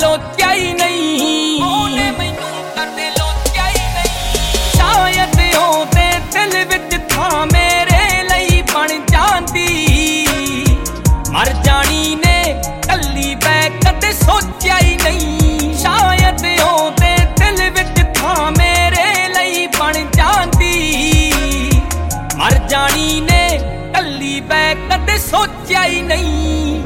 ਲੋਚਿਆ ਹੀ ਨਹੀਂ, ਉਹਨੇ ਮੈਨੂੰ ਕਦੇ ਲੋਚਿਆ ਹੀ ਨਹੀਂ। ਸ਼ਾਇਦ ਉਹਦੇ ਦਿਲ ਵਿੱਚ ਥਾਂ ਮੇਰੇ ਲਈ ਬਣ ਜਾਂਦੀ, ਮਰ ਜਾਣੀ ਨੇ ਕੱਲੀ ਬੈ ਕਦੇ ਸੋਚਿਆ ਹੀ ਨਹੀਂ। ਸ਼ਾਇਦ ਉਹਦੇ ਦਿਲ ਵਿੱਚ ਥਾਂ ਮੇਰੇ ਲਈ ਬਣ ਜਾਂਦੀ, ਮਰ ਜਾਣੀ ਨੇ ਕੱਲੀ ਬੈ ਕਦੇ ਸੋਚਿਆ ਹੀ ਨਹੀਂ।